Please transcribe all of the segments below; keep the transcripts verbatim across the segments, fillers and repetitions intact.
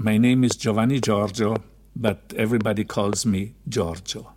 My name is Giovanni Giorgio, but everybody calls me Giorgio.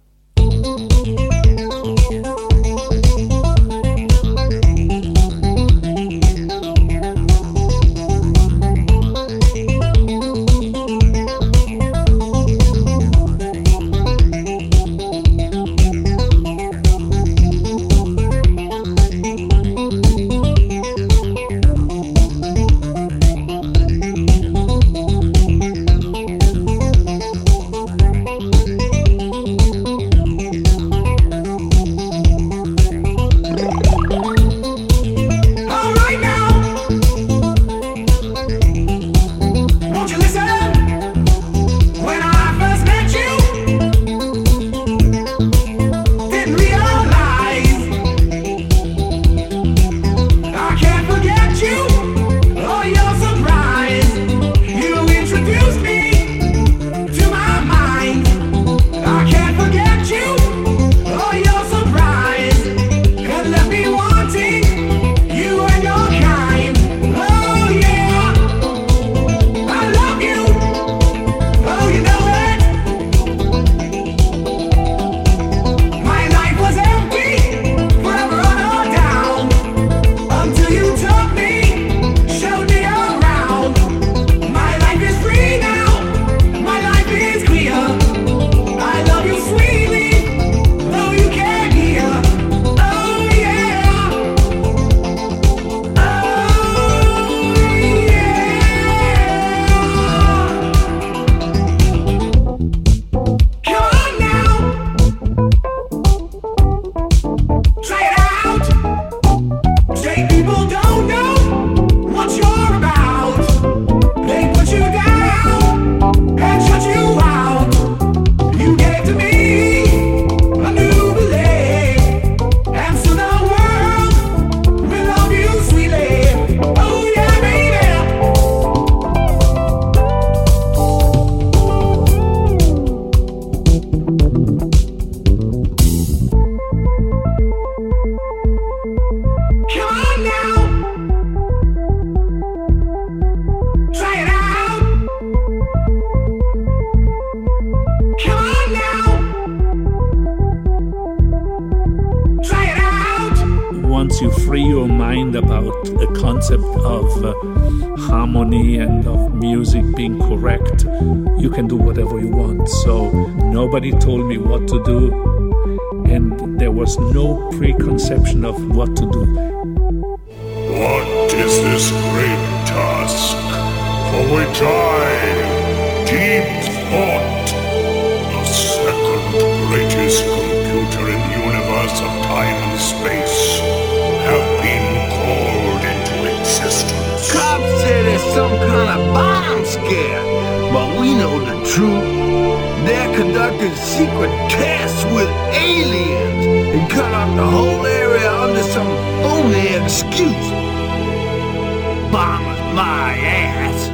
Once you free your mind about the concept of uh, harmony and of music being correct, you can do whatever you want. So nobody told me what to do, and there was no preconception of what to do. What is this great task for which I, deep thought, the second greatest computer in the universe of time and space, have been called into existence? Cops say there's some kind of bomb scare, but we know the truth. They're conducting secret tests with aliens and cut off the whole area under some phony excuse. Bombers my ass.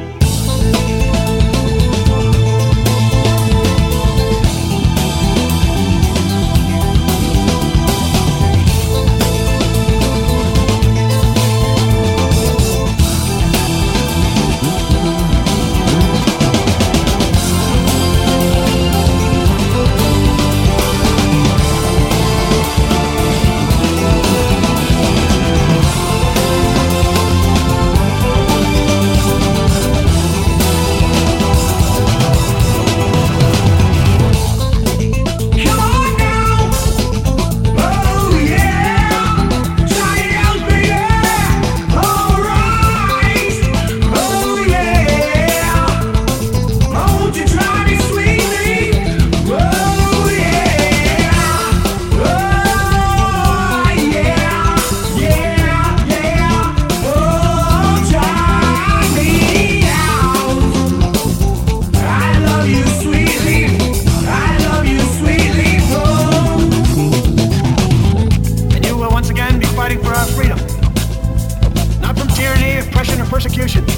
Persecution.